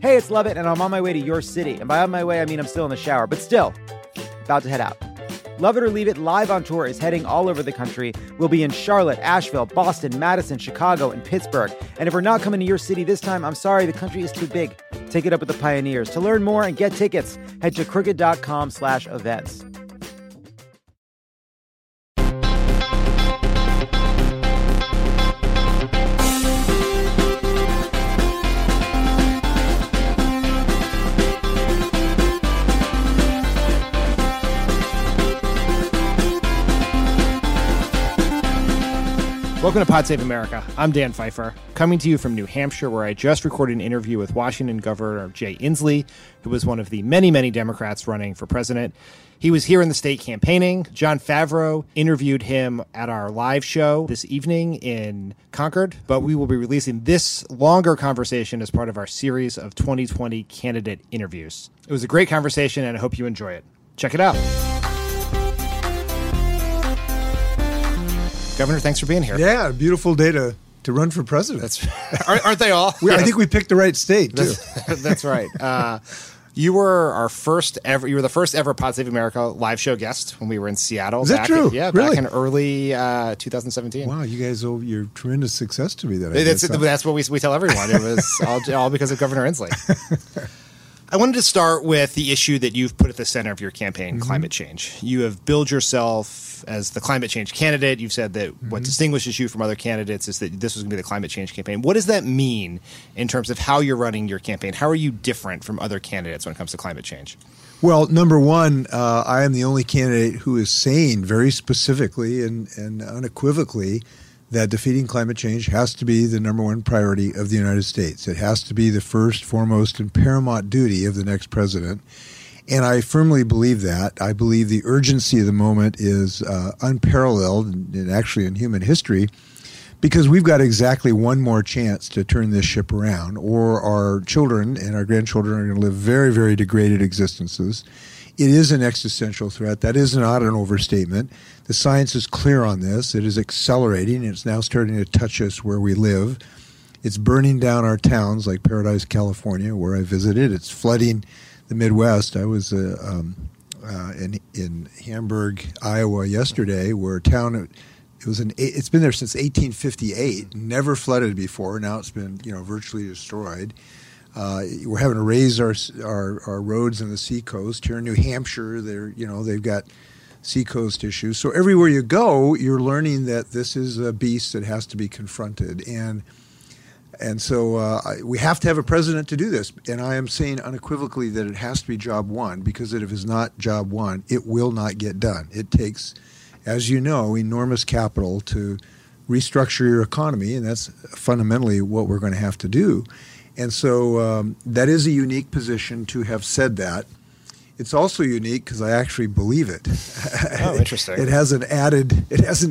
Hey, it's Lovett, and I'm on my way to your city. And by on my way, I mean I'm still in the shower, but still, about to head out. Love It or Leave It Live on Tour is heading all over the country. We'll be in Charlotte, Asheville, Boston, Madison, Chicago, and Pittsburgh. And if we're not coming to your city this time, I'm sorry, the country is too big. Take it up with the Pioneers. To learn more and get tickets, head to crooked.com/events. Welcome to Pod Save America. I'm Dan Pfeiffer, coming to you from New Hampshire, where I just recorded an interview with Washington Governor Jay Inslee, who was one of the many, many Democrats running for president. He was here in the state campaigning. Jon Favreau interviewed him at our live show this evening in Concord, but we will be releasing this longer conversation as part of our series of 2020 candidate interviews. It was a great conversation, and I hope you enjoy it. Check it out. Governor, thanks for being here. Yeah, beautiful day to run for president. Aren't they all? I think we picked the right state, too. That's right. You were the first ever Pod Save America live show guest when we were in Seattle. Is that true? Really? Back in early 2017. Wow, you guys owe your tremendous success to me. That's what we tell everyone. It was all because of Governor Inslee. I wanted to start with the issue that you've put at the center of your campaign, climate change. You have billed yourself as the climate change candidate. You've said that what distinguishes you from other candidates is that this was going to be the climate change campaign. What does that mean in terms of how you're running your campaign? How are you different from other candidates when it comes to climate change? Well, number one, I am the only candidate who is saying very specifically and unequivocally that defeating climate change has to be the number one priority of the United States. It has to be the first, foremost, and paramount duty of the next president. And I firmly believe that. I believe the urgency of the moment is unparalleled, and actually in human history, because we've got exactly one more chance to turn this ship around, or our children and our grandchildren are going to live very, very degraded existences. It is an existential threat. That is not an overstatement. The science is clear on this. It is accelerating. It's now starting to touch us where we live. It's burning down our towns like Paradise, California, where I visited. It's flooding the Midwest. I was in Hamburg, Iowa yesterday, where a town it's been there since 1858, never flooded before. Now it's been virtually destroyed. We're having to raise our roads in the seacoast. Here in New Hampshire, they've got seacoast issues. So everywhere you go, you're learning that this is a beast that has to be confronted. And so we have to have a president to do this. And I am saying unequivocally that it has to be job one, because if it's not job one, it will not get done. It takes, as you know, enormous capital to restructure your economy, and that's fundamentally what we're going to have to do. And so that is a unique position to have said that. It's also unique because I actually believe it. Oh, interesting. It has an added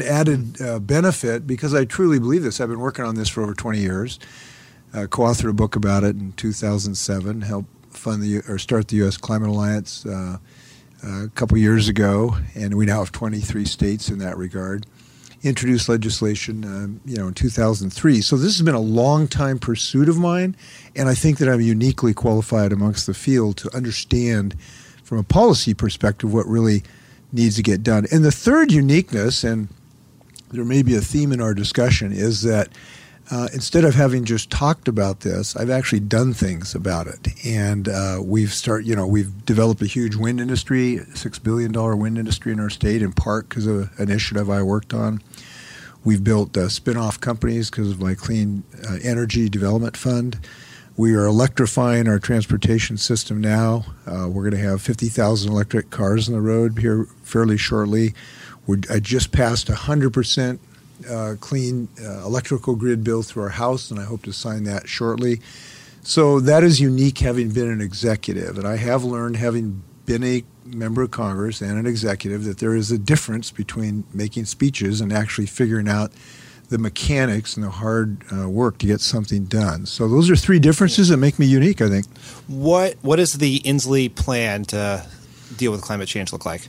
benefit because I truly believe this. I've been working on this for over 20 years. Co-authored a book about it in 2007. Helped start the U.S. Climate Alliance a couple years ago, and we now have 23 states in that regard. Introduced legislation, in 2003. So this has been a long-time pursuit of mine, and I think that I'm uniquely qualified amongst the field to understand from a policy perspective what really needs to get done. And the third uniqueness, and there may be a theme in our discussion, is that instead of having just talked about this, I've actually done things about it. And we've developed a huge wind industry, $6 billion wind industry in our state, in part because of an initiative I worked on. We've built spin-off companies because of my Clean Energy Development Fund. We are electrifying our transportation system now. We're going to have 50,000 electric cars on the road here fairly shortly. I just passed 100% clean electrical grid bill through our House, and I hope to sign that shortly. So that is unique, having been an executive. And I have learned, having been a member of Congress and an executive, that there is a difference between making speeches and actually figuring out the mechanics and the hard work to get something done. So those are three differences that make me unique, I think. What is the Inslee plan to deal with climate change look like?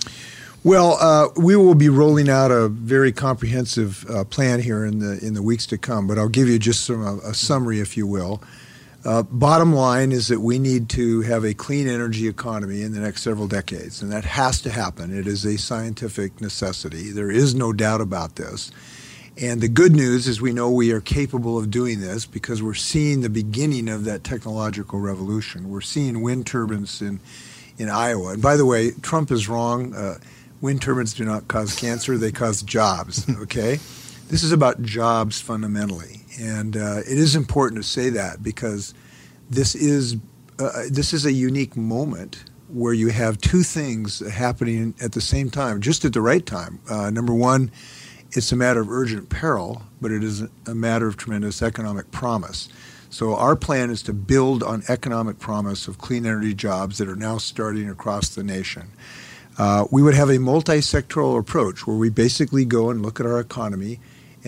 Well, we will be rolling out a very comprehensive plan here in the weeks to come, but I'll give you just a summary, if you will. Bottom line is that we need to have a clean energy economy in the next several decades, and that has to happen. It is a scientific necessity. There is no doubt about this. And the good news is we know we are capable of doing this because we're seeing the beginning of that technological revolution. We're seeing wind turbines in Iowa. And by the way, Trump is wrong. Wind turbines do not cause cancer. They cause jobs, okay? This is about jobs fundamentally. And it is important to say that because this is a unique moment where you have two things happening at the same time, just at the right time. Number one, it's a matter of urgent peril, but it is a matter of tremendous economic promise. So our plan is to build on economic promise of clean energy jobs that are now starting across the nation. We would have a multi-sectoral approach where we basically go and look at our economy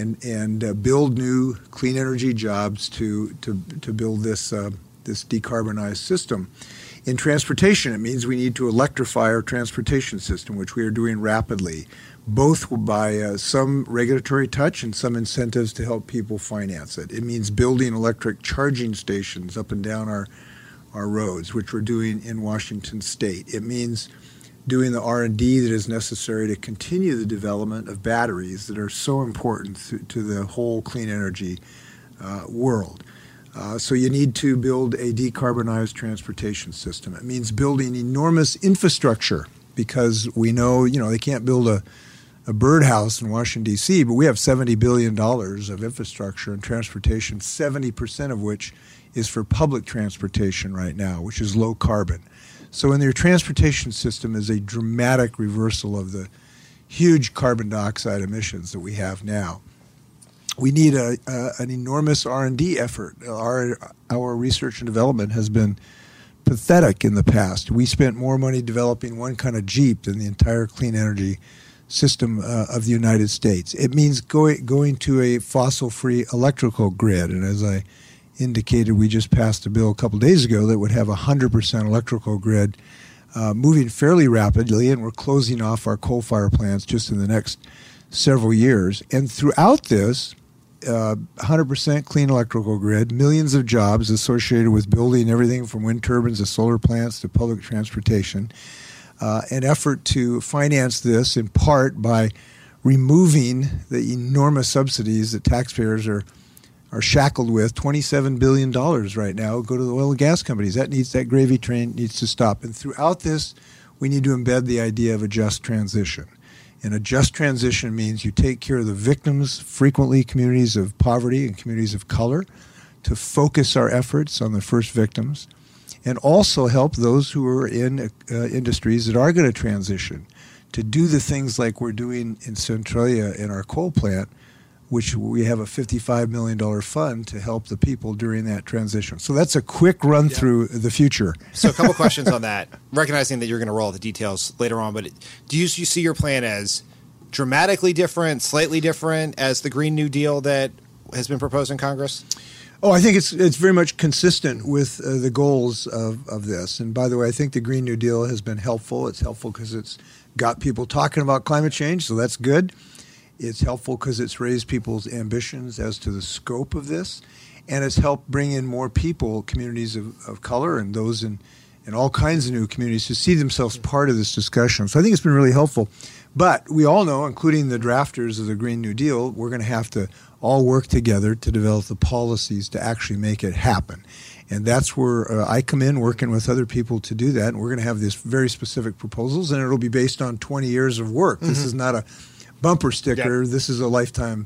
and build new clean energy jobs to build this decarbonized system. In transportation, it means we need to electrify our transportation system, which we are doing rapidly, both by some regulatory touch and some incentives to help people finance it. It means building electric charging stations up and down our roads, which we're doing in Washington State. It means doing the R&D that is necessary to continue the development of batteries that are so important to the whole clean energy world. So you need to build a decarbonized transportation system. It means building enormous infrastructure because we know, they can't build a birdhouse in Washington, D.C., but we have $70 billion of infrastructure and transportation, 70% of which is for public transportation right now, which is low carbon. So in your transportation system is a dramatic reversal of the huge carbon dioxide emissions that we have now. We need an enormous R&D effort. Our research and development has been pathetic in the past. We spent more money developing one kind of Jeep than the entire clean energy system of the United States. It means going to a fossil-free electrical grid. And as I indicated, we just passed a bill a couple days ago that would have a 100% electrical grid moving fairly rapidly, and we're closing off our coal-fired plants just in the next several years. And throughout this, 100% clean electrical grid, millions of jobs associated with building everything from wind turbines to solar plants to public transportation. An effort to finance this in part by removing the enormous subsidies that taxpayers are shackled with. $27 billion right now go to the oil and gas companies. That gravy train needs to stop. And throughout this, we need to embed the idea of a just transition. And a just transition means you take care of the victims, frequently communities of poverty and communities of color, to focus our efforts on the first victims, and also help those who are in industries that are going to transition to do the things like we're doing in Centralia in our coal plant, which we have a $55 million fund to help the people during that transition. So that's a quick run through the future. So a couple questions on that, recognizing that you're going to roll out the details later on, but do you see your plan as dramatically different, slightly different as the Green New Deal that has been proposed in Congress? Oh, I think it's very much consistent with the goals of this. And by the way, I think the Green New Deal has been helpful. It's helpful because it's got people talking about climate change, so that's good. It's helpful because it's raised people's ambitions as to the scope of this, and it's helped bring in more people, communities of color, and those in all kinds of new communities to see themselves part of this discussion. So I think it's been really helpful. But we all know, including the drafters of the Green New Deal, we're going to have to all work together to develop the policies to actually make it happen. And that's where I come in working with other people to do that. And we're going to have these very specific proposals, and it'll be based on 20 years of work. Mm-hmm. This is not a bumper sticker. Yep. This is a lifetime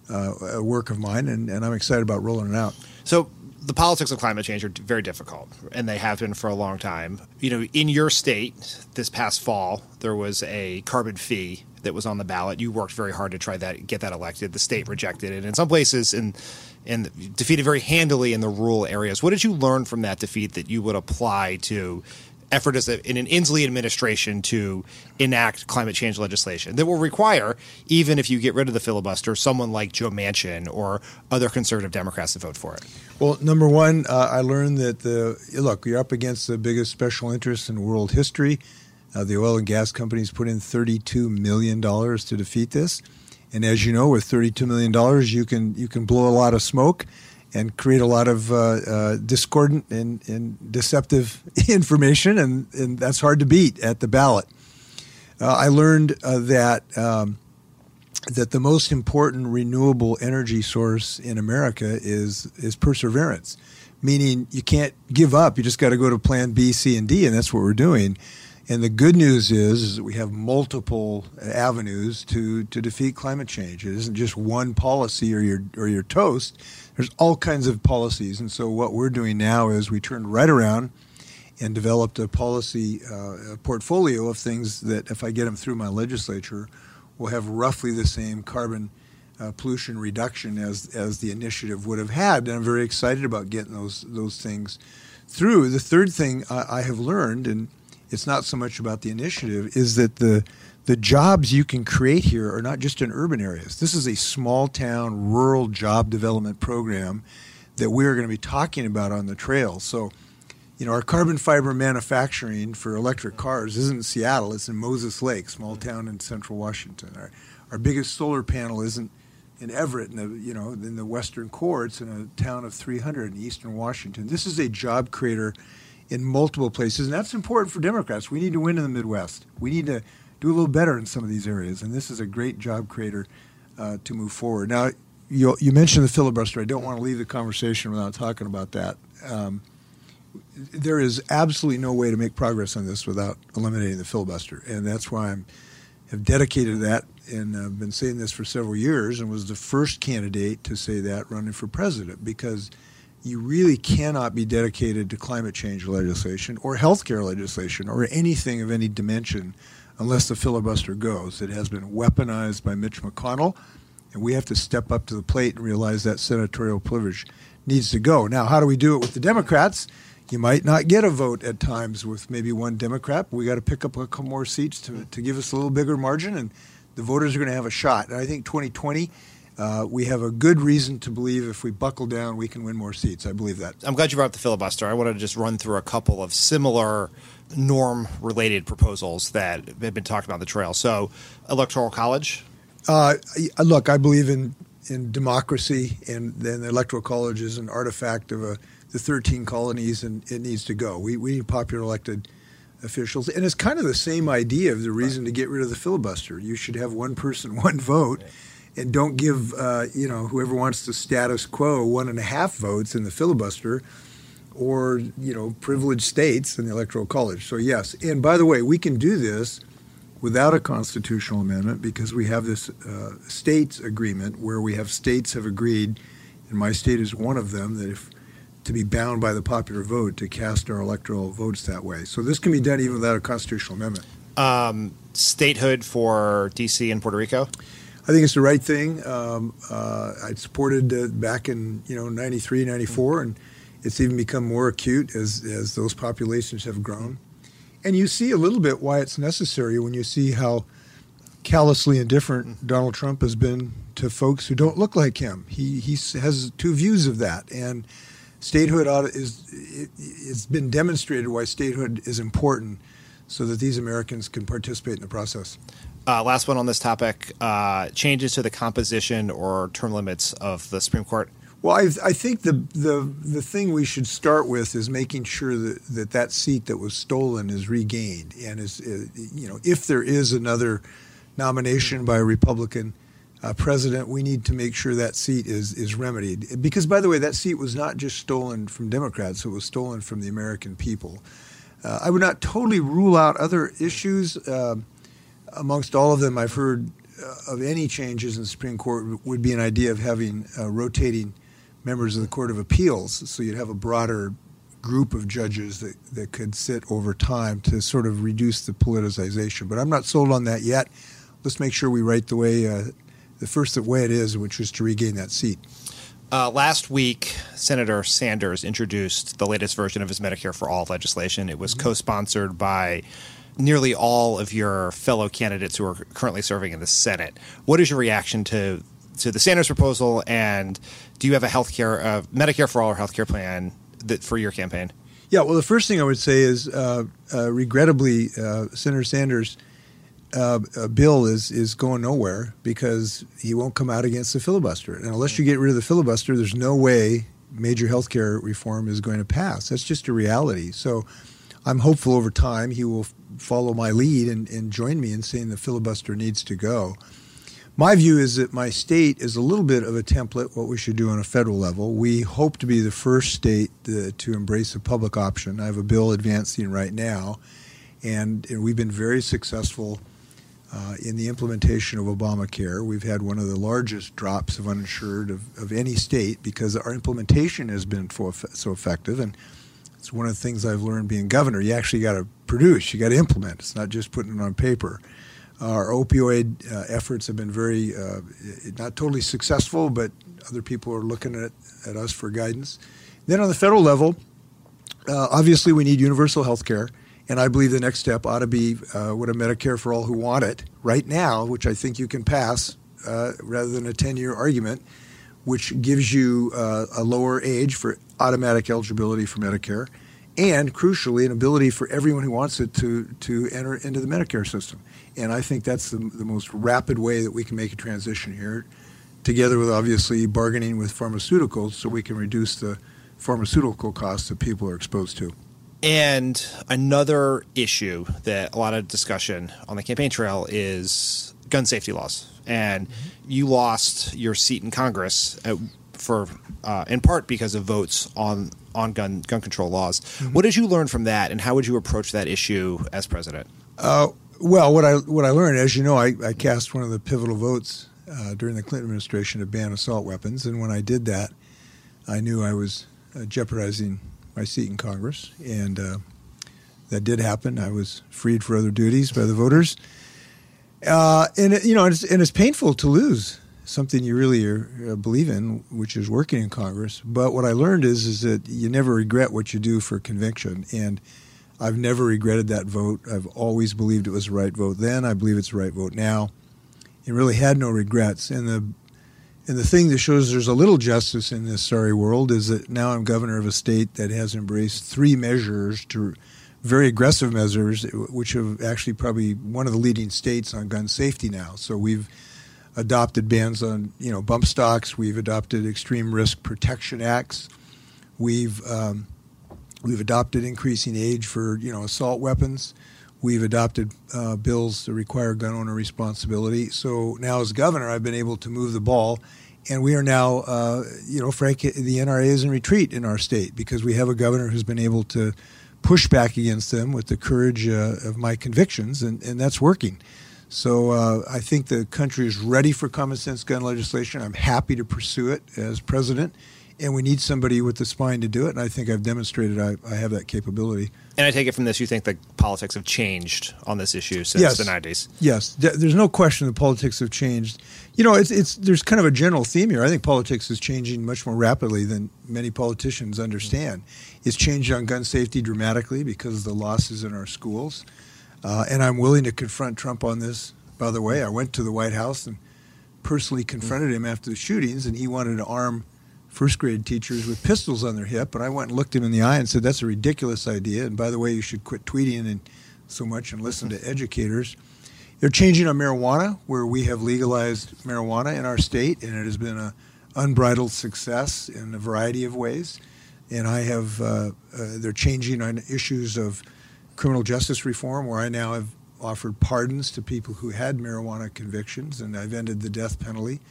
work of mine, and I'm excited about rolling it out. So the politics of climate change are very difficult, and they have been for a long time. In your state, this past fall, there was a carbon fee that was on the ballot. You worked very hard to try that, get that elected. The state rejected it. In some places, and defeated very handily in the rural areas. What did you learn from that defeat that you would apply to effort in an Inslee administration to enact climate change legislation that will require, even if you get rid of the filibuster, someone like Joe Manchin or other conservative Democrats to vote for it? Well, number one, I learned that you're up against the biggest special interest in world history. The oil and gas companies put in $32 million to defeat this. And as you know, with $32 million, you can blow a lot of smoke. and create a lot of discordant and deceptive information, and that's hard to beat at the ballot. I learned that the most important renewable energy source in America is perseverance, meaning you can't give up. You just got to go to plan B, C, and D, and that's what we're doing. And the good news is that we have multiple avenues to defeat climate change. It isn't just one policy or your toast. There's all kinds of policies. And so what we're doing now is we turned right around and developed a policy portfolio of things that, if I get them through my legislature, will have roughly the same carbon pollution reduction as the initiative would have had. And I'm very excited about getting those things through. The third thing I have learned, and it's not so much about the initiative, is that the jobs you can create here are not just in urban areas. This is a small town, rural job development program that we're going to be talking about on the trail. So, our carbon fiber manufacturing for electric cars isn't in Seattle, it's in Moses Lake, small town in central Washington. Our biggest solar panel isn't in Everett, in the western core. It's in a town of 300 in eastern Washington. This is a job creator in multiple places, and that's important for Democrats. We need to win in the Midwest. We need to do a little better in some of these areas, and this is a great job creator to move forward. Now, you mentioned the filibuster. I don't want to leave the conversation without talking about that. There is absolutely no way to make progress on this without eliminating the filibuster, and that's why I have dedicated to that, and I've been saying this for several years, and was the first candidate to say that running for president, because you really cannot be dedicated to climate change legislation or healthcare legislation or anything of any dimension unless the filibuster goes. It has been weaponized by Mitch McConnell, and we have to step up to the plate and realize that senatorial privilege needs to go. Now, how do we do it with the Democrats? You might not get a vote at times with maybe one Democrat, but we got to pick up a couple more seats to give us a little bigger margin, and the voters are going to have a shot. And I think 2020, we have a good reason to believe if we buckle down, we can win more seats. I believe that. I'm glad you brought up the filibuster. I wanted to just run through a couple of similar norm-related proposals that have been talked about on the trail. So, Electoral College? Look, I believe in democracy, and then the Electoral College is an artifact of the 13 colonies, and it needs to go. We need popular elected officials. And it's kind of the same idea of the reason to get rid of the filibuster. You should have one person, one vote. And don't give, whoever wants the status quo 1.5 votes in the filibuster, or, privileged states in the Electoral College. So, yes. And by the way, we can do this without a constitutional amendment because we have this states agreement where we have states have agreed, and my state is one of them, that if to be bound by the popular vote to cast our electoral votes that way. So this can be done even without a constitutional amendment. Statehood for D.C. and Puerto Rico? I think it's the right thing. I supported back in 93, 94, and it's even become more acute as those populations have grown. And you see a little bit why it's necessary when you see how callously indifferent Donald Trump has been to folks who don't look like him. He has two views of that, and statehood it's been demonstrated why statehood is important so that these Americans can participate in the process. Last one on this topic, changes to the composition or term limits of the Supreme Court. Well, I think the thing we should start with is making sure that seat that was stolen is regained, and if there is another nomination by a Republican president, we need to make sure that seat is remedied. Because, by the way, that seat was not just stolen from Democrats; it was stolen from the American people. I would not totally rule out other issues. Amongst all of them, I've heard of any changes in the Supreme Court would be an idea of having rotating members of the Court of Appeals, so you'd have a broader group of judges that could sit over time to sort of reduce the politicization. But I'm not sold on that yet. Let's make sure we write the way it is, which is to regain that seat. Last week, Senator Sanders introduced the latest version of his Medicare for All legislation. It was co-sponsored by nearly all of your fellow candidates who are currently serving in the Senate. What is your reaction to the Sanders proposal, and do you have a Medicare for All or healthcare plan for your campaign? Yeah, well, the first thing I would say is, regrettably, Senator Sanders' bill is going nowhere because he won't come out against the filibuster. And unless you get rid of the filibuster, there's no way major health care reform is going to pass. That's just a reality. So I'm hopeful over time he will follow my lead and join me in saying the filibuster needs to go. My view is that my state is a little bit of a template, what we should do on a federal level. We hope to be the first state to embrace a public option. I have a bill advancing right now, and we've been very successful in the implementation of Obamacare. We've had one of the largest drops of uninsured of any state because our implementation has been so effective. And it's one of the things I've learned being governor. You actually got to produce. You got to implement. It's not just putting it on paper. Our opioid efforts have been very, not totally successful, but other people are looking at us for guidance. Then on the federal level, obviously we need universal health care. And I believe the next step ought to be what a Medicare for all who want it right now, which I think you can pass rather than a 10-year argument, which gives you a lower age for automatic eligibility for Medicare, and crucially, an ability for everyone who wants it to enter into the Medicare system. And I think that's the most rapid way that we can make a transition here, together with obviously bargaining with pharmaceuticals so we can reduce the pharmaceutical costs that people are exposed to. And another issue that a lot of discussion on the campaign trail is gun safety laws. And you lost your seat in Congress in part because of votes on gun control laws. Mm-hmm. What did you learn from that, and how would you approach that issue as president? Well, what I learned, as you know, I cast one of the pivotal votes during the Clinton administration to ban assault weapons, and when I did that, I knew I was jeopardizing my seat in Congress, and that did happen. I was freed for other duties by the voters, and it's painful to lose something you really believe in, which is working in Congress. But what I learned is that you never regret what you do for conviction, and I've never regretted that vote. I've always believed it was the right vote then. I believe it's the right vote now, and really had no regrets. And the thing that shows there's a little justice in this sorry world is that now I'm governor of a state that has embraced 3 measures, very aggressive measures, which have actually probably one of the leading states on gun safety now. So we've adopted bans on bump stocks. We've adopted extreme risk protection acts. We've adopted increasing age for assault weapons. We've adopted bills that require gun owner responsibility. So now as governor, I've been able to move the ball, and we are now, Frank, the NRA is in retreat in our state because we have a governor who's been able to push back against them with the courage of my convictions, and that's working. So I think the country is ready for common sense gun legislation. I'm happy to pursue it as president, and we need somebody with the spine to do it, and I think I've demonstrated I have that capability. And I take it from this you think that politics have changed on this issue since the 90s? Yes. There's no question that politics have changed. There's kind of a general theme here. I think politics is changing much more rapidly than many politicians understand. It's changed on gun safety dramatically because of the losses in our schools. And I'm willing to confront Trump on this. By the way, I went to the White House and personally confronted him after the shootings, and he wanted to arm first-grade teachers with pistols on their hip. And I went and looked him in the eye and said, that's a ridiculous idea. And by the way, you should quit tweeting and so much and listen to educators. They're changing on marijuana, where we have legalized marijuana in our state, and it has been an unbridled success in a variety of ways. And they're changing on issues of criminal justice reform, where I now have offered pardons to people who had marijuana convictions, and I've ended the death penalty.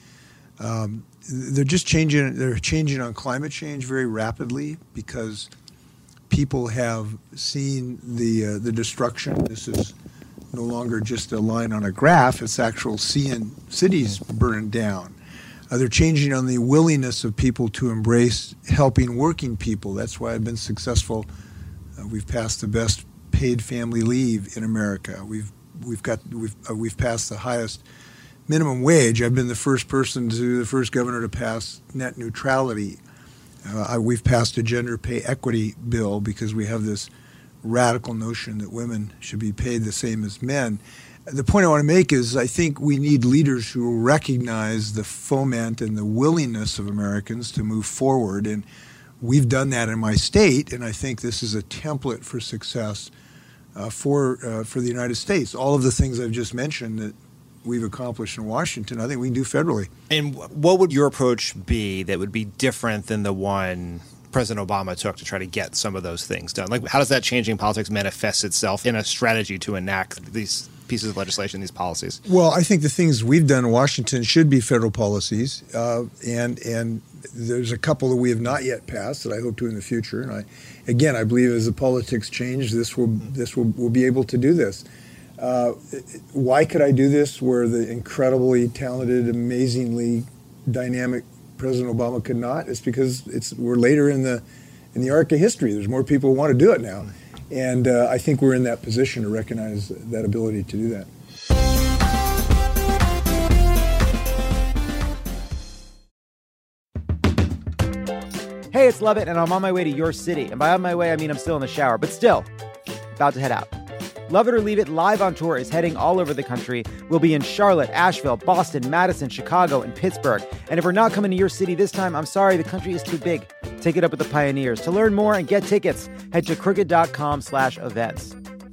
They're just changing. They're changing on climate change very rapidly because people have seen the destruction. This is no longer just a line on a graph. It's actual seeing cities burn down. They're changing on the willingness of people to embrace helping working people. That's why I've been successful. We've passed the best paid family leave in America. We've passed the highest minimum wage. I've been the first governor to pass net neutrality. We've passed a gender pay equity bill because we have this radical notion that women should be paid the same as men. The point I want to make is I think we need leaders who recognize the foment and the willingness of Americans to move forward, and we've done that in my state, and I think this is a template for success for the United States. All of the things I've just mentioned that we've accomplished in Washington, I think we can do federally. And what would your approach be that would be different than the one President Obama took to try to get some of those things done? Like, how does that changing politics manifest itself in a strategy to enact these pieces of legislation, these policies? Well, I think the things we've done in Washington should be federal policies, and there's a couple that we have not yet passed that I hope to in the future. And I believe as the politics change, we'll be able to do this. Why could I do this where the incredibly talented, amazingly dynamic President Obama could not? It's because we're later in the arc of history. There's more people who want to do it now. And I think we're in that position to recognize that ability to do that. Hey, it's Lovett, and I'm on my way to your city. And by on my way, I mean I'm still in the shower, but still, about to head out. Love It or Leave It Live on Tour is heading all over the country. We'll be in Charlotte, Asheville, Boston, Madison, Chicago, and Pittsburgh. And if we're not coming to your city this time, I'm sorry, the country is too big. Take it up with the pioneers. To learn more and get tickets, head to crooked.com/events.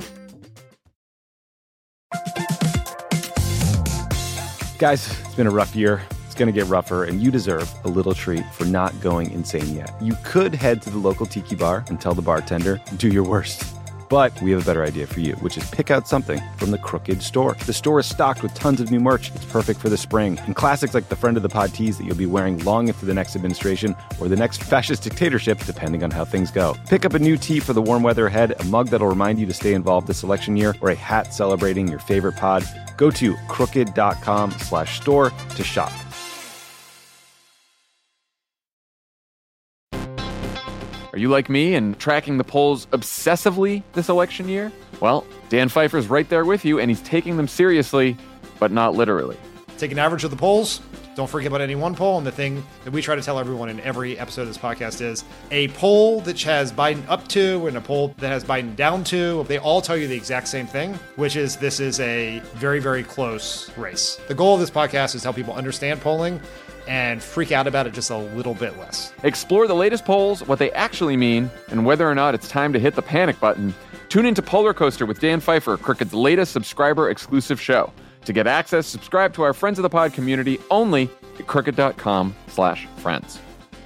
Guys, it's been a rough year. It's going to get rougher, and you deserve a little treat for not going insane yet. You could head to the local tiki bar and tell the bartender, do your worst. But we have a better idea for you, which is pick out something from the Crooked store. The store is stocked with tons of new merch. It's perfect for the spring. And classics like the Friend of the Pod tees that you'll be wearing long into the next administration or the next fascist dictatorship, depending on how things go. Pick up a new tee for the warm weather ahead, a mug that'll remind you to stay involved this election year, or a hat celebrating your favorite pod. Go to crooked.com/store to shop. Are you like me and tracking the polls obsessively this election year? Well, Dan Pfeiffer's right there with you, and he's taking them seriously, but not literally. Take an average of the polls. Don't forget about any one poll. And the thing that we try to tell everyone in every episode of this podcast is a poll that has Biden up to and a poll that has Biden down to. They all tell you the exact same thing, which is this is a very, very close race. The goal of this podcast is to help people understand polling and freak out about it just a little bit less. Explore the latest polls, what they actually mean, and whether or not it's time to hit the panic button. Tune into Polar Coaster with Dan Pfeiffer, Crooked's latest subscriber-exclusive show. To get access, subscribe to our Friends of the Pod community only at crooked.com/friends.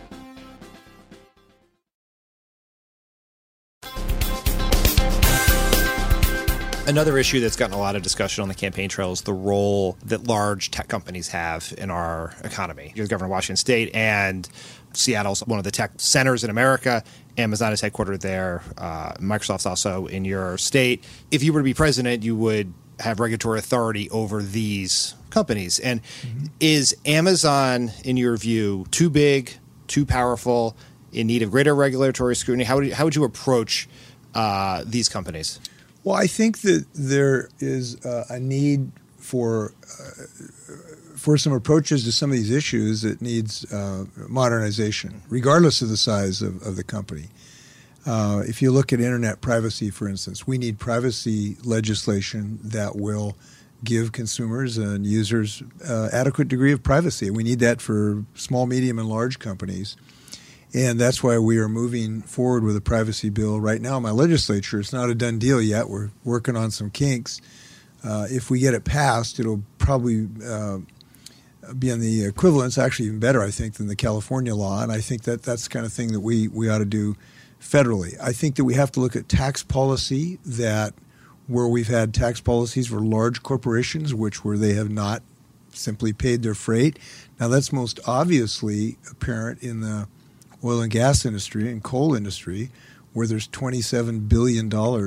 Another issue that's gotten a lot of discussion on the campaign trail is the role that large tech companies have in our economy. You're the governor of Washington State, and Seattle's one of the tech centers in America. Amazon is headquartered there. Microsoft's also in your state. If you were to be president, you would have regulatory authority over these companies. And is Amazon, in your view, too big, too powerful, in need of greater regulatory scrutiny? How would you approach these companies? Well, I think that there is a need for some approaches to some of these issues that needs modernization, regardless of the size of the company. If you look at internet privacy, for instance, we need privacy legislation that will give consumers and users adequate degree of privacy. We need that for small, medium, and large companies. And that's why we are moving forward with a privacy bill right now in my legislature. It's not a done deal yet. We're working on some kinks. If we get it passed, it'll probably be on the equivalence, actually even better, I think, than the California law. And I think that that's the kind of thing that we ought to do federally. I think that we have to look at tax policy where we've had tax policies for large corporations, where they have not simply paid their freight. Now, that's most obviously apparent in the oil and gas industry and coal industry, where there's $27 billion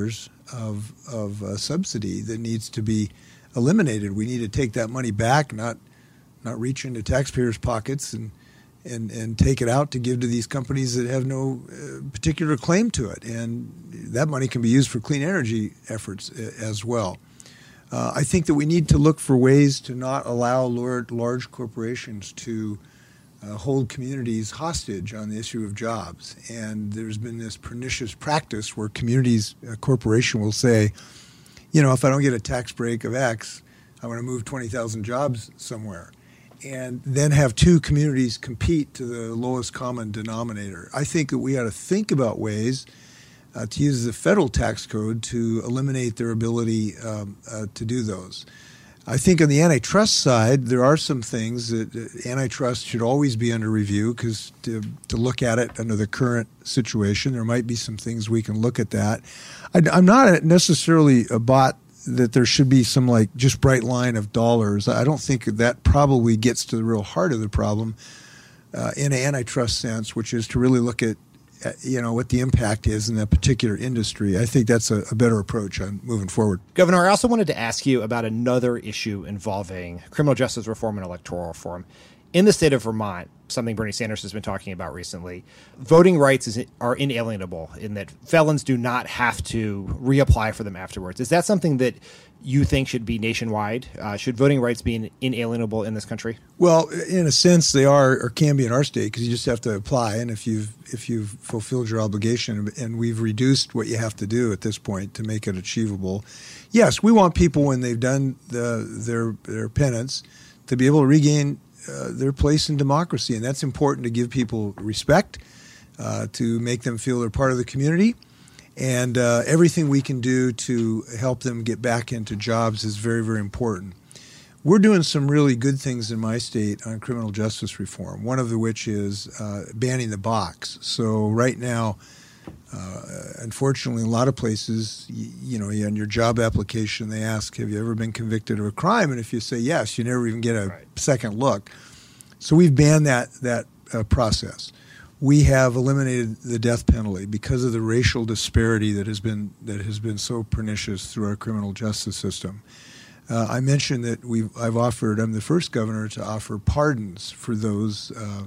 of subsidy that needs to be eliminated. We need to take that money back, not reach into taxpayers' pockets and take it out to give to these companies that have no particular claim to it. And that money can be used for clean energy efforts as well. I think that we need to look for ways to not allow large corporations to hold communities hostage on the issue of jobs. And there's been this pernicious practice where a corporation will say, if I don't get a tax break of X, I want to move 20,000 jobs somewhere. And then have two communities compete to the lowest common denominator. I think that we ought to think about ways to use the federal tax code to eliminate their ability to do those. I think on the antitrust side, there are some things that antitrust should always be under review because to look at it under the current situation, there might be some things we can look at that. I'm not necessarily a bot that there should be some like just bright line of dollars. I don't think that probably gets to the real heart of the problem in an antitrust sense, which is to really look at what the impact is in that particular industry. I think that's a better approach on moving forward. Governor, I also wanted to ask you about another issue involving criminal justice reform and electoral reform. In the state of Vermont, something Bernie Sanders has been talking about recently, voting rights are inalienable in that felons do not have to reapply for them afterwards. Is that something that you think should be nationwide? Should voting rights be inalienable in this country? Well, in a sense, they are or can be in our state because you just have to apply. And if you've fulfilled your obligation, and we've reduced what you have to do at this point to make it achievable. Yes, we want people when they've done their penance to be able to regain their place in democracy, and that's important to give people respect, to make them feel they're part of the community, and everything we can do to help them get back into jobs is very, very important. We're doing some really good things in my state on criminal justice reform, one of which is banning the box. So right now, unfortunately, in a lot of places, on your job application, they ask, have you ever been convicted of a crime? And if you say yes, you never even get a second look. So we've banned that process. We have eliminated the death penalty because of the racial disparity that has been so pernicious through our criminal justice system. I mentioned that I'm the first governor to offer pardons for those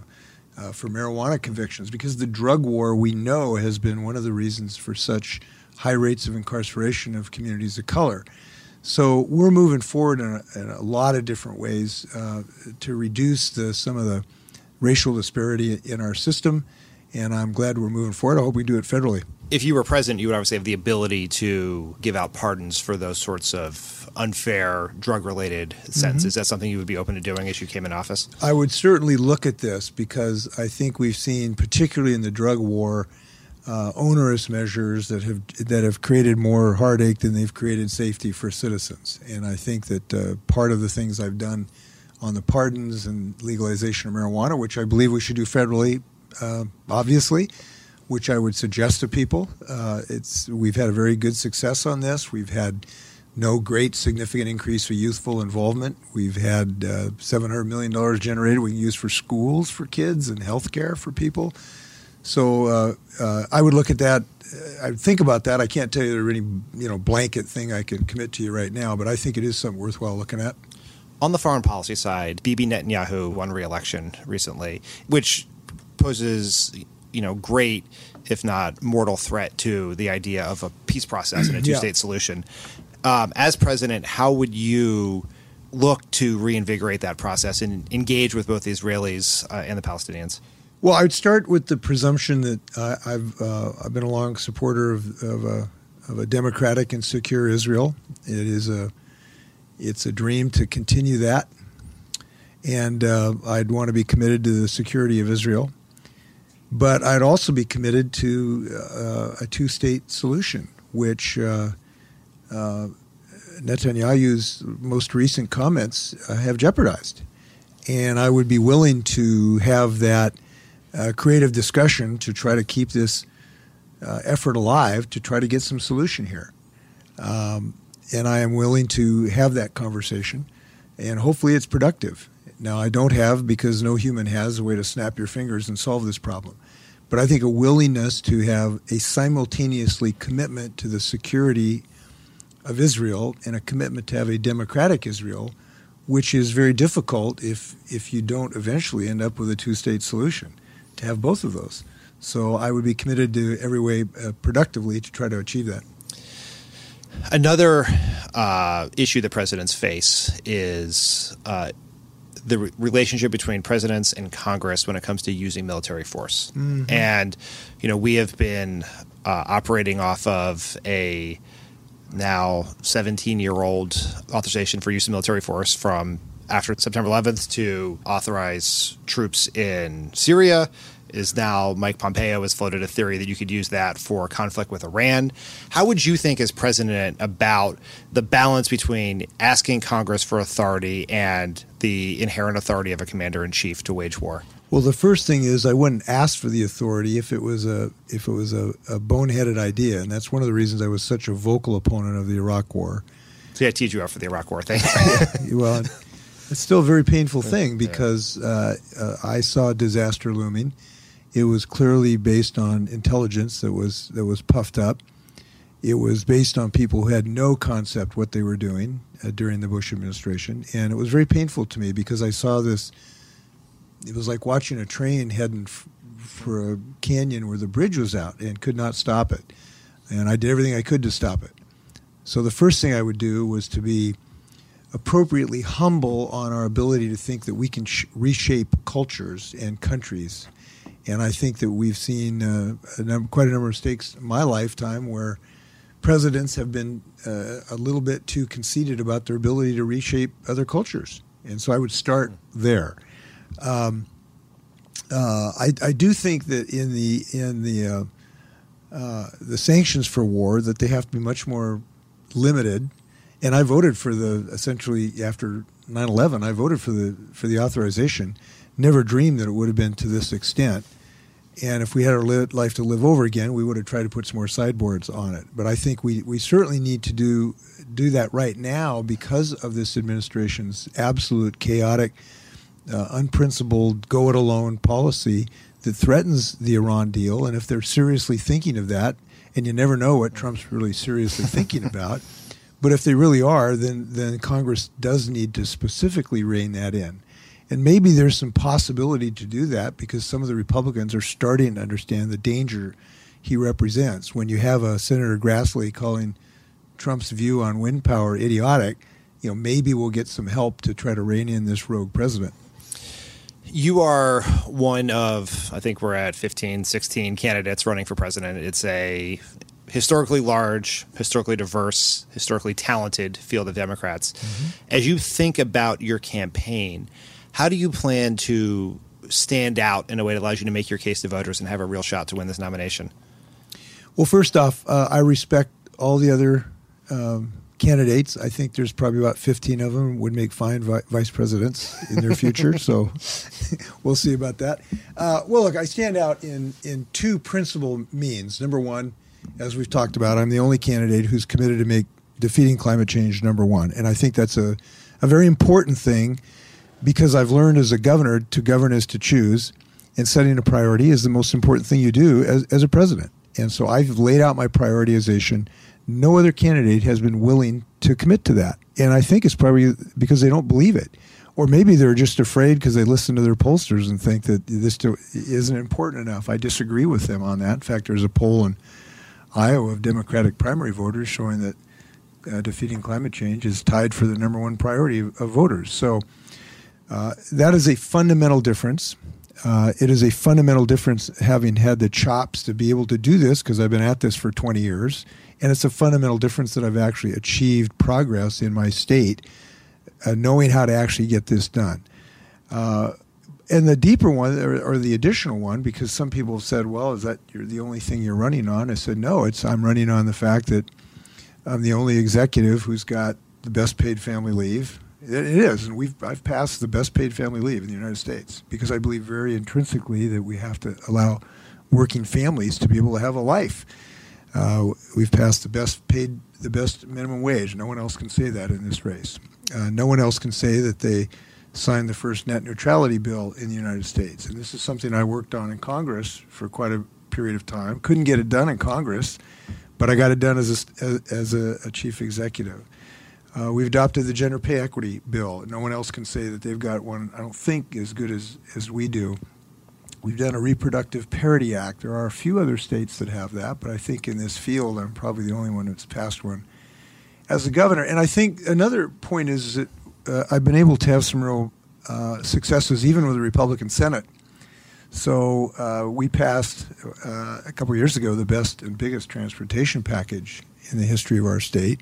for marijuana convictions, because the drug war, we know, has been one of the reasons for such high rates of incarceration of communities of color. So we're moving forward in a lot of different ways to reduce some of the racial disparity in our system, and I'm glad we're moving forward. I hope we do it federally. If you were president, you would obviously have the ability to give out pardons for those sorts of unfair drug-related sentences. Mm-hmm. Is that something you would be open to doing as you came in office? I would certainly look at this because I think we've seen, particularly in the drug war, onerous measures that have created more heartache than they've created safety for citizens. And I think that part of the things I've done on the pardons and legalization of marijuana, which I believe we should do federally, obviously, which I would suggest to people. We've had a very good success on this. We've had no great significant increase for youthful involvement. We've had $700 million generated we can use for schools for kids and health care for people. So I would look at that. I'd think about that. I can't tell you there's any blanket thing I can commit to you right now, but I think it is something worthwhile looking at. On the foreign policy side, Bibi Netanyahu won re-election recently, which poses great, if not mortal threat to the idea of a peace process and a two-state solution. As president, how would you look to reinvigorate that process and engage with both the Israelis and the Palestinians? Well, I'd start with the presumption that I've been a long supporter of a democratic and secure Israel. It's a dream to continue that, and I'd want to be committed to the security of Israel. But I'd also be committed to a two-state solution, which Netanyahu's most recent comments have jeopardized. And I would be willing to have that creative discussion to try to keep this effort alive, to try to get some solution here. And I am willing to have that conversation, and hopefully it's productive. Now, I don't have, because no human has, a way to snap your fingers and solve this problem. But I think a willingness to have a simultaneously commitment to the security of Israel and a commitment to have a democratic Israel, which is very difficult if you don't eventually end up with a two-state solution, to have both of those. So I would be committed to every way productively to try to achieve that. Another issue that presidents face is the relationship between presidents and Congress when it comes to using military force. Mm-hmm. And, we have been operating off of a now 17-year-old authorization for use of military force from after September 11th to authorize troops in Syria, is now Mike Pompeo has floated a theory that you could use that for conflict with Iran. How would you think as president about the balance between asking Congress for authority and the inherent authority of a commander-in-chief to wage war? Well, the first thing is I wouldn't ask for the authority if it was a boneheaded idea, and that's one of the reasons I was such a vocal opponent of the Iraq War. See, I teed you up for the Iraq War thing. Well, it's still a very painful thing because I saw disaster looming. It was clearly based on intelligence that was puffed up. It was based on people who had no concept what they were doing during the Bush administration, and it was very painful to me because I saw this. It was like watching a train heading for a canyon where the bridge was out and could not stop it. And I did everything I could to stop it. So the first thing I would do was to be appropriately humble on our ability to think that we can reshape cultures and countries. And I think that we've seen quite a number of mistakes in my lifetime where presidents have been a little bit too conceited about their ability to reshape other cultures. And so I would start there. I do think that in the sanctions for war that they have to be much more limited, and I voted for essentially after 9/11 I voted for the authorization. Never dreamed that it would have been to this extent, and if we had our life to live over again, we would have tried to put some more sideboards on it. But I think we certainly need to do that right now because of this administration's absolute chaotic, unprincipled, go-it-alone policy that threatens the Iran deal. And if they're seriously thinking of that, and you never know what Trump's really seriously thinking about, but if they really are, then Congress does need to specifically rein that in. And maybe there's some possibility to do that because some of the Republicans are starting to understand the danger he represents. When you have a Senator Grassley calling Trump's view on wind power idiotic, maybe we'll get some help to try to rein in this rogue president. You are one of, I think we're at 15, 16 candidates running for president. It's a historically large, historically diverse, historically talented field of Democrats. Mm-hmm. As you think about your campaign, how do you plan to stand out in a way that allows you to make your case to voters and have a real shot to win this nomination? Well, first off, I respect all the other candidates. I think there's probably about 15 of them would make fine vice presidents in their future, so we'll see about that. Well, look, I stand out in two principal means. Number one, as we've talked about, I'm the only candidate who's committed to make defeating climate change number one, and I think that's a very important thing because I've learned as a governor to govern is to choose, and setting a priority is the most important thing you do as a president. And so I've laid out my prioritization. No other candidate has been willing to commit to that. And I think it's probably because they don't believe it. Or maybe they're just afraid because they listen to their pollsters and think that this isn't important enough. I disagree with them on that. In fact, there's a poll in Iowa of Democratic primary voters showing that defeating climate change is tied for the number one priority of voters. So that is a fundamental difference. It is a fundamental difference having had the chops to be able to do this because I've been at this for 20 years. And it's a fundamental difference that I've actually achieved progress in my state, knowing how to actually get this done. And the deeper one, or the additional one, because some people have said, well, is that you're the only thing you're running on? I said, no, I'm running on the fact that I'm the only executive who's got the best paid family leave. It is, and I've passed the best paid family leave in the United States because I believe very intrinsically that we have to allow working families to be able to have a life. We've passed the best minimum wage. No one else can say that in this race. No one else can say that they signed the first net neutrality bill in the United States. And this is something I worked on in Congress for quite a period of time. Couldn't get it done in Congress, but I got it done as a chief executive. We've adopted the gender pay equity bill. No one else can say that they've got one, I don't think, as good as we do. We've done a Reproductive Parity Act. There are a few other states that have that, but I think in this field I'm probably the only one that's passed one as a governor. And I think another point is that I've been able to have some real successes even with the Republican Senate. So we passed a couple of years ago the best and biggest transportation package in the history of our state,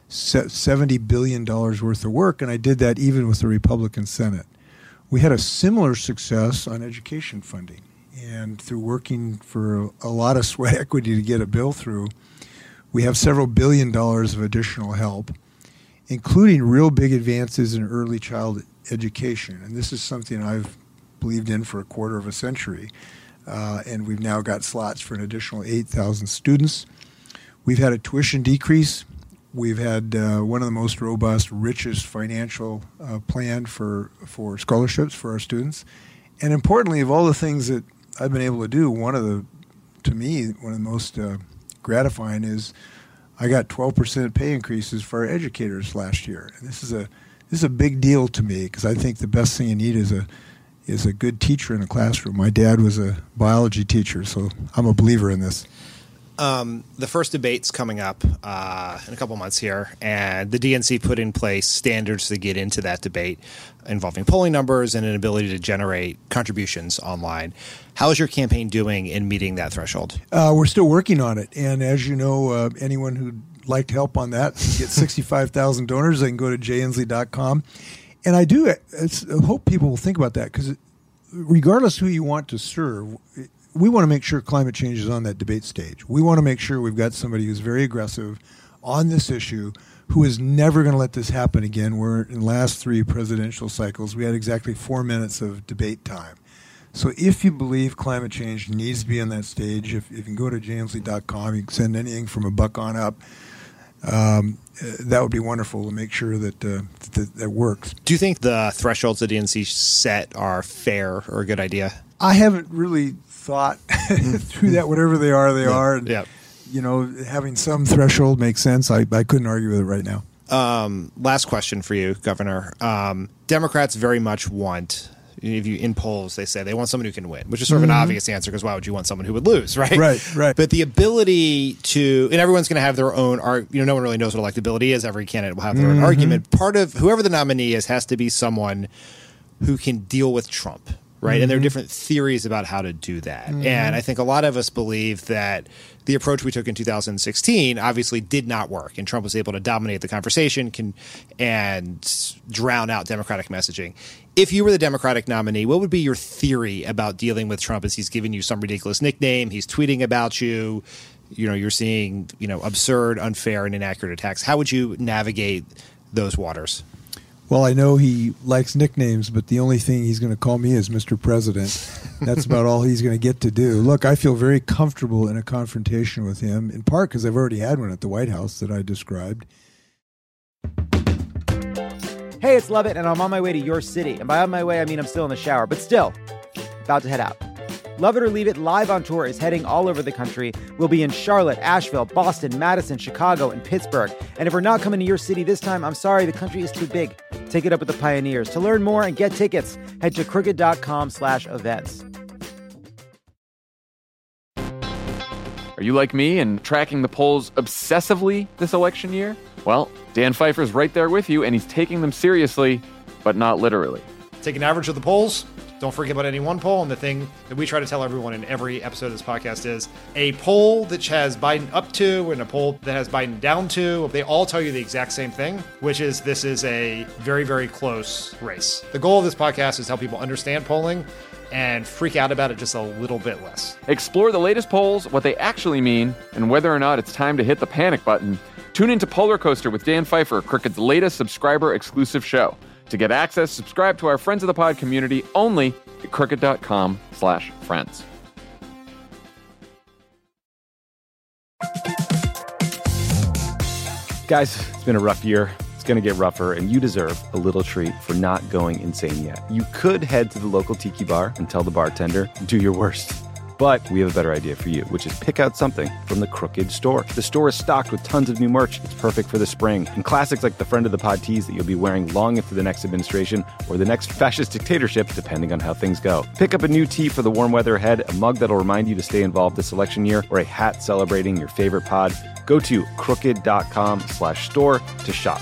$70 billion worth of work, and I did that even with the Republican Senate. We had a similar success on education funding. And through working for a lot of sweat equity to get a bill through, we have several $1 billion of additional help, including real big advances in early child education. And this is something I've believed in for a quarter of a century. And we've now got slots for an additional 8,000 students. We've had a tuition decrease. We've had one of the most robust, richest financial plan for scholarships for our students. And importantly, of all the things that I've been able to do, one of the most gratifying is I got 12% pay increases for our educators last year. And this is a big deal to me because I think the best thing you need is a good teacher in a classroom. My dad was a biology teacher, so I'm a believer in this. The first debate's coming up in a couple months here, and the DNC put in place standards to get into that debate involving polling numbers and an ability to generate contributions online. How is your campaign doing in meeting that threshold? We're still working on it, and as you know, anyone who'd like help on that can get 65,000 donors. They can go to jinslee.com. And I hope people will think about that because regardless who you want to serve, we want to make sure climate change is on that debate stage. We want to make sure we've got somebody who's very aggressive on this issue, who is never going to let this happen again. We're in the last 3 presidential cycles, we had exactly 4 minutes of debate time. So if you believe climate change needs to be on that stage, if you can go to jinslee.com, you can send anything from $1 on up. That would be wonderful to make sure that works. Do you think the thresholds the DNC set are fair or a good idea? I haven't really thought through that. Whatever they are. And, yeah. You know, having some threshold makes sense. I couldn't argue with it right now. Last question for you, Governor. Democrats very much want, if you in polls, they say they want someone who can win, which is sort of an obvious answer because why would you want someone who would lose, right? Right. But the ability to, and everyone's going to have their own, no one really knows what electability is. Every candidate will have their own argument. Part of whoever the nominee is has to be someone who can deal with Trump. Right. And there are different theories about how to do that. And I think a lot of us believe that the approach we took in 2016 obviously did not work. And Trump was able to dominate the conversation and drown out Democratic messaging. If you were the Democratic nominee, what would be your theory about dealing with Trump as he's giving you some ridiculous nickname? He's tweeting about you. You're seeing, absurd, unfair, and inaccurate attacks. How would you navigate those waters? Well, I know he likes nicknames, but the only thing he's going to call me is Mr. President. That's about all he's going to get to do. Look, I feel very comfortable in a confrontation with him, in part because I've already had one at the White House that I described. Hey, it's Lovett, and I'm on my way to your city. And by on my way, I mean I'm still in the shower, but still, about to head out. Love It or Leave It Live on Tour is heading all over the country. We'll be in Charlotte, Asheville, Boston, Madison, Chicago, and Pittsburgh. And if we're not coming to your city this time, I'm sorry, the country is too big. Take it up with the pioneers. To learn more and get tickets, head to crooked.com/events. Are you like me and tracking the polls obsessively this election year? Well, Dan Pfeiffer's right there with you, and he's taking them seriously, but not literally. Take an average of the polls. Don't forget about any one poll. And the thing that we try to tell everyone in every episode of this podcast is a poll that has Biden up to and a poll that has Biden down to. They all tell you the exact same thing, which is this is a very, very close race. The goal of this podcast is to help people understand polling and freak out about it just a little bit less. Explore the latest polls, what they actually mean, and whether or not it's time to hit the panic button. Tune into Polar Coaster with Dan Pfeiffer, Crooked's latest subscriber-exclusive show. To get access, subscribe to our Friends of the Pod community only at crooked.com/friends. Guys, it's been a rough year. It's going to get rougher, and you deserve a little treat for not going insane yet. You could head to the local tiki bar and tell the bartender, do your worst. But we have a better idea for you, which is pick out something from the Crooked store. The store is stocked with tons of new merch. It's perfect for the spring. And classics like the Friend of the Pod tees that you'll be wearing long into the next administration or the next fascist dictatorship, depending on how things go. Pick up a new tee for the warm weather ahead, a mug that'll remind you to stay involved this election year, or a hat celebrating your favorite pod. Go to crooked.com/store to shop.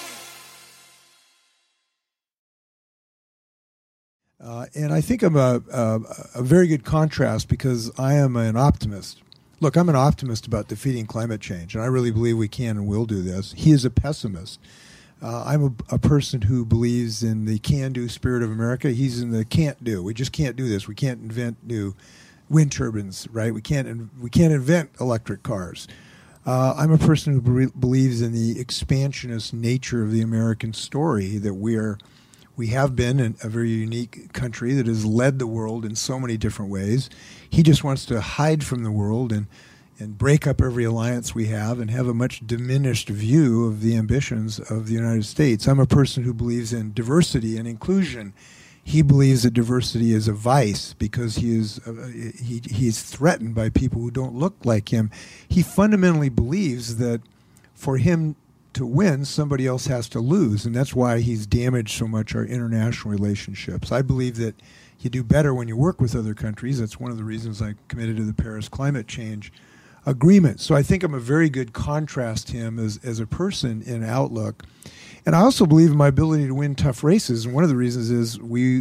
And I think I'm a very good contrast because I am an optimist. Look, I'm an optimist about defeating climate change, and I really believe we can and will do this. He is a pessimist. I'm a person who believes in the can-do spirit of America. He's in the can't-do. We just can't do this. We can't invent new wind turbines, right? We can't invent electric cars. I'm a person who believes in the expansionist nature of the American story, that we have been a very unique country that has led the world in so many different ways. He just wants to hide from the world and break up every alliance we have and have a much diminished view of the ambitions of the United States. I'm a person who believes in diversity and inclusion. He believes that diversity is a vice because he is threatened by people who don't look like him. He fundamentally believes that for him to win, somebody else has to lose, and that's why he's damaged so much our international relationships. I believe that you do better when you work with other countries. That's one of the reasons I committed to the Paris Climate Change Agreement. So I think I'm a very good contrast to him as a person in outlook. And I also believe in my ability to win tough races. And one of the reasons is we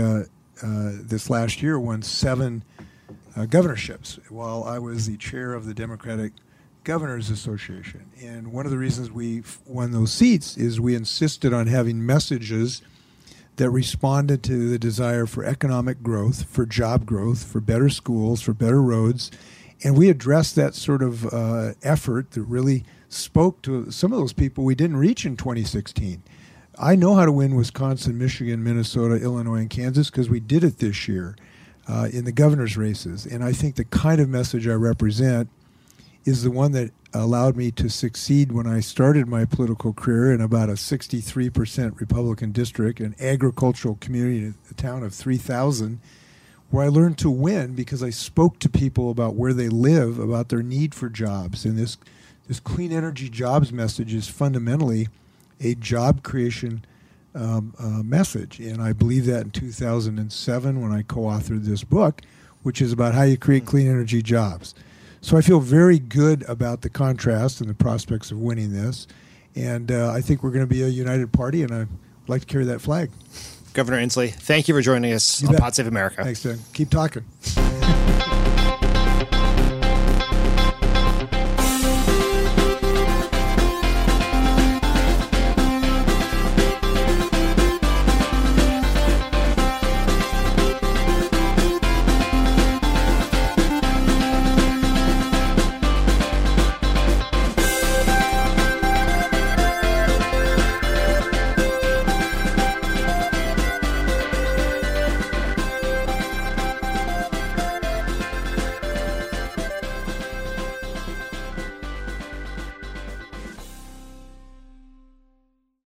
this last year won 7 governorships while I was the chair of the Democratic Governors Association. And one of the reasons we won those seats is we insisted on having messages that responded to the desire for economic growth, for job growth, for better schools, for better roads. And we addressed that sort of effort that really spoke to some of those people we didn't reach in 2016. I know how to win Wisconsin, Michigan, Minnesota, Illinois, and Kansas because we did it this year in the governor's races. And I think the kind of message I represent is the one that allowed me to succeed when I started my political career in about a 63% Republican district, an agricultural community, a town of 3,000, where I learned to win because I spoke to people about where they live, about their need for jobs. And this clean energy jobs message is fundamentally a job creation message. And I believe that in 2007 when I co-authored this book, which is about how you create clean energy jobs. So I feel very good about the contrast and the prospects of winning this. And I think we're going to be a united party, and I'd like to carry that flag. Governor Inslee, thank you for joining us on Pod Save America. Thanks, Dan. Keep talking.